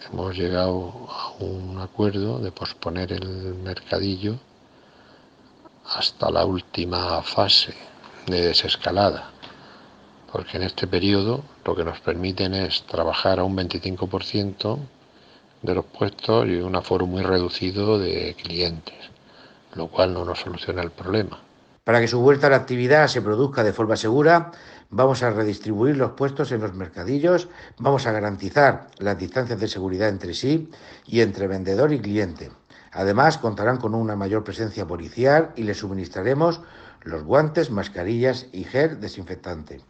hemos llegado a un acuerdo de posponer el mercadillo hasta la última fase de desescalada, porque en este periodo lo que nos permiten es trabajar a un 25% de los puestos y un aforo muy reducido de clientes, lo cual no nos soluciona el problema. Para que su vuelta a la actividad se produzca de forma segura, vamos a redistribuir los puestos en los mercadillos, vamos a garantizar las distancias de seguridad entre sí y entre vendedor y cliente. Además, contarán con una mayor presencia policial y les suministraremos los guantes, mascarillas y gel desinfectante.